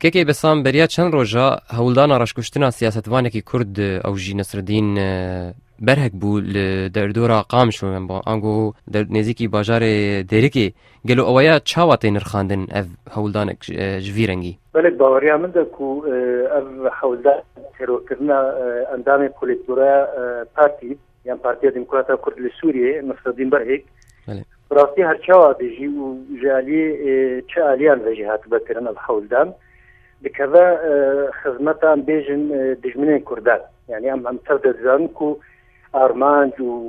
كيكي بسام بريا چند روجا هولدانا رشکشتنا سیاستوانکی کرد او جی نصرالدین برهک بو در دورا قام شو من با انگو در نزیکی باجار دیرکی گلو اویا چاوات نرخاندن اف هولدانک جویرنگی بله باوریا من دکو اف هولدان تروکرنا اندام پولیتورا پارتی یعنی پارتی دموکرات کرد لسوریه نصرالدین برهک راستی هر چاوا بيجي وجالي تشاليان وجهات بكرنا الحولدان بكذا خدمتان بيجن دجمنين كردان يعني عم تبدا زانكو ارمانج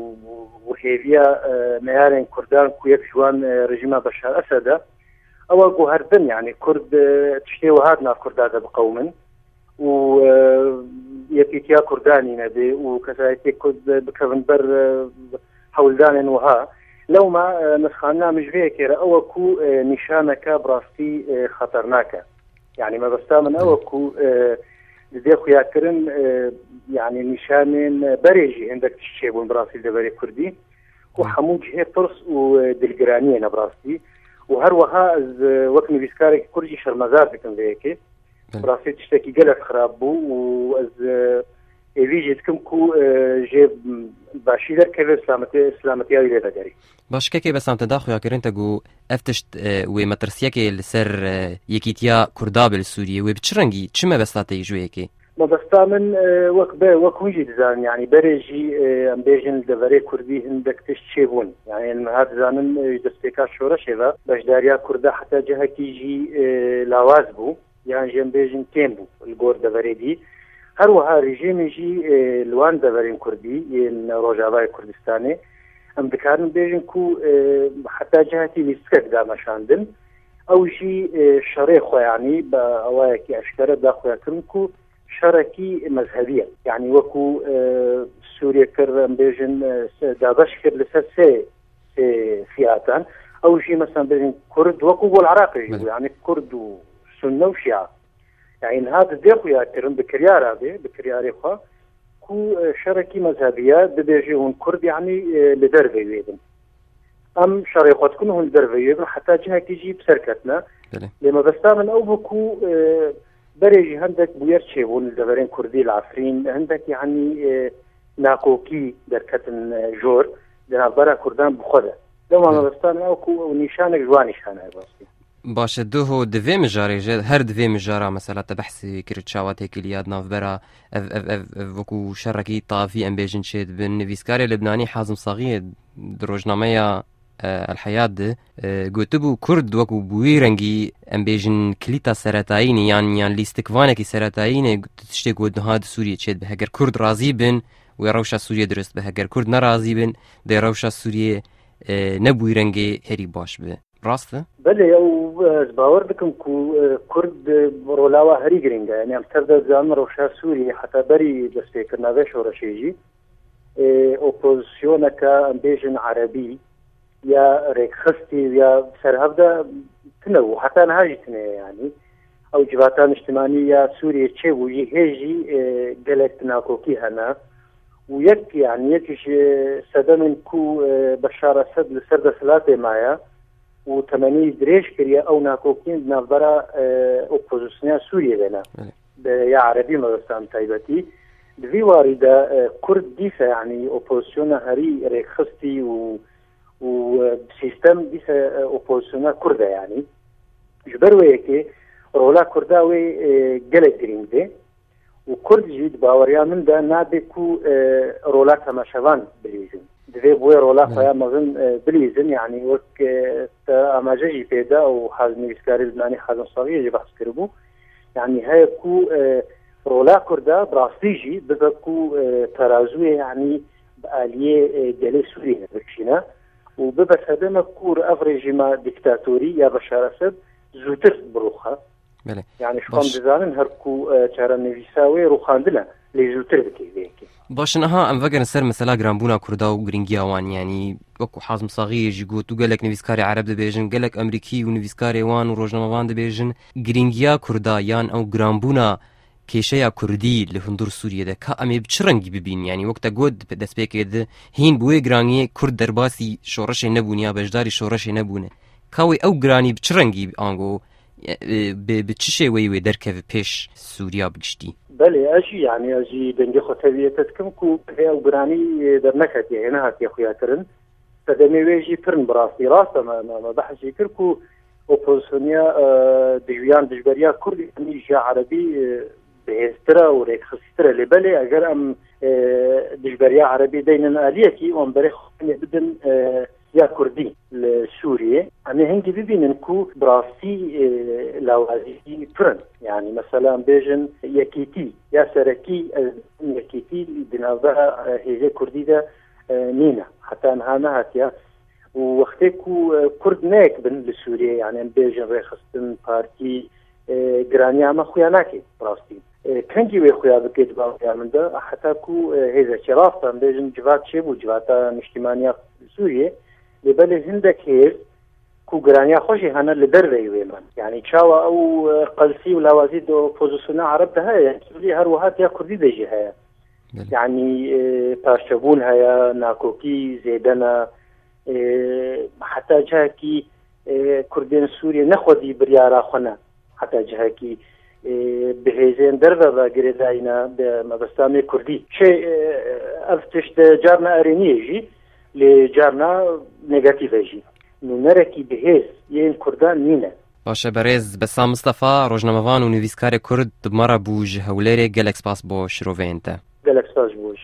وهيفيا ميارين كردان كو يكجوان رجيم بشار اسد او كو هردن يعني كرد تشتي وهادنا كردان بقومن و يكيتيا كرداني نبي وكذلك كرد بكفنبر حولدان وها لو ما نسخانا مجبيه كيرا اوكو نشانك براستي خطرناك يعني ما بستامن اوكو زي خويا كرن يعني نشانين بريجي عندك تشيبون براسي دبري كردي وحموج هي طرس ودلجرانيه براستي وهروها وكني بيسكاري كرجي شرمزار بكم ذيك براسي تشتكي قلق خرابو واز ایویجت کم کو جه باشی در که اسلامتی هایی لیده داری باش که بسام تداخل یا کرن تگو افتشت و مترسیه که لسر یکیتیا کردابل سوریه و بچرنگی چه مبستاته جویه که؟ مبستامن وکویجی دزان يعني بريجي امبيجن دفري كردي هندك تشيبون يعني هاد زانن دستيكا شورا شيفا باش داريا كردا حتى جهة كيجي لاوازبو يعني جنبيجن كيمبو الجور دفري دي هروها رژیم جی لوان دورین کردی این روجاوای کردستانی ام بکارن بیشن کو حتی جهتی لیستک دامشاندن او جی شرع خو یعنی با اوای کی اشکره دا خو یکن کو شرکی مذهبیه یعنی وکو سوریه کرن بیشن دابش کر لسه فئاتان او جی مثلا بیشن کرد وکو العراق يعني كرد وسنه وشيعه يعني هذا ديخو ياترن بكريار هذا بكريار خو كو شركي مذهبيه بيجيون كرد يعني لدربي ويدن ام شريقتكم هون دربي حتى جهه كيجي بسركتنا لما بستامن او بكو بريجي عندك بويرشي ون دبرين كردي العفرين عندك يعني ناقوكي دركتن جور دنا كردان بخدا لما بستامن او كو نشانك جواني شانه باسي باشه دوه دوی مجاری جد هر دوی مجارا مثلا تبحثی کرد شواتی کلیات ناف برا وکو شرکی طافی ام بیجن شد بن نویسکاری لبنانی حازم صغیر دروجنامه الحياة ده قوتبو كرد وكو بويرنجي ام بیجن کلیتا سرطاینی يعني لیستکوانکی سرطاینی تشتیک ودن هاد سوریه چید به اگر کرد راضی بن و روشا سوریه درست به اگر کرد نراضی بن ده روشا سوریه نبويرنجي هری باش به راسته؟ بله او باور بكم كرد رولاوا هري جرينجا يعني امترد زان روشا سوري حتى بري دستيك نافش ورشيجي اوبوزيشنك امبيجن عربي يا ريك خستي يا سرهبدا تنو حتى نهاجتنا يعني او جباتان اجتماعية سوريا تشيبو يهيجي قلت كوكي هنا ويك يعني يكش سدمن كو بشار اسد لسرد سلاطه مايا وتمني دريش كريا او ناكوكين نافرا اوبوزيسيون سوريا لنا يا عربي مدرسان تايبتي في وارده كرد ديسا يعني اوبوزيسيون هري ريخستي وسيستم ديسا اوبوزيسيون كرده يعني جبرويكي رولا كرداوي جلد جرينده وكرد جيد باوريا من ده نابكو رولا تماشوان بليزن دوی بوی رولا خواهی مغن بلیزن يعني وك اماجي پیدا و حاز نویسکاری لبنانی حازم صغیر جي بحث کربو يعني هاي كو رولا كردا براستيجي ببكو ترازوية يعني بآلية دلي سوريا بكشينا وببس هذا مكور افريجيما ديكتاتوري يا بشار اسد زوتر بروخها يعني شوام دزانن هركو چارا نویساوی روخاندنا لي زوتر بكي بيكي باش نها ام فكر سر مثلا جرامبونا كردا وغرينجيا وان يعني وكو حازم صغير جيغوت وقالك نويسكاري عرب دبيجن قالك امريكي ونويسكاري وان وروجنامه دبيجن غرينجيا كردا يان او جرامبونا كيشيا كردي لهندور سوريا ده كامي بچرنگي ببين يعني وقتا گود دس بيكيد هين بوي گراني كرد درباسي شورش نبونيا بجداري شورش نبونه كاوي او گراني بچرنگي انگو بچ شێوەی وێ دەرکەوێ پێش سووریا بگشتی؟ بەێ ئەژی یعنی ئەژی دەنگی خۆتەویەتەکەم و هەیە و گرانی دەرنەکەتی هێنا هاتیە خویاکردن دەمەوێژی پرن بڕاستی ڕاستەمە بەحەجی کرد و ئۆپۆزیسیۆنیا دژویان دژبەریا کوردی ژیا عەرەبی بەهێزترە و ڕێکخسترە لێبەلێ ئەگەر ئەم دژبەریا عەرەبی دەینن ئالیەتی ئەم بەرێ خۆنێ بدن یا کوردی لە سووریێ ئەمێ هەنگی ببینن کو بڕاستی لاوازی پرن یعنی مەسەلەن بێژن یەکیتی یا سەرەکی یەکیتی بناوبە هێزە کوردیدا نینە حتا نها نهاتیە و وەختێک و کورد نەیەک بن لە سووریێ یعنی بێژن ڕێخستن پارتی گرانیامە خویا ناکەیت ڕاستی کەنگی وێ خویا بکەیت باویا مندا حتاکو هێزەکی ڕاستان بێژن جوات چێ بوو جواتە نیشتیمانیا سووریێ لێبەلێ هندێک هێز کو گرانیا خۆشی هەنە لە دەروێی وێمان یعنی چاوە ئەو قەلسی و لاوازی دۆ پۆزیسیۆنا عەرەبدا هەیە سووری هەروەها یا کوردی دەژی هەیە یعنی پارچەبوون هەیە ناکۆکی زێدەنە حتا جاکی کوردێن سووریە نەخۆدی بریارا خۆنە حتا جاکی بهێزێن دەربە بە گرێداینە مەبەستانی کوردی چێ ئەف تشت جارنا ئەرێنیەژی لێ جارنا نێگاتیڤەژی نوونەرێکی بەهێز یەن کوردان نینە. باشە بەڕێز بەسام مستەفا ڕۆژنامەوان و نویسکارێک کورد مەڕە بوو ji هەولێرێ gelek spas بۆ شرۆڤێنتە. gelek spas بوو.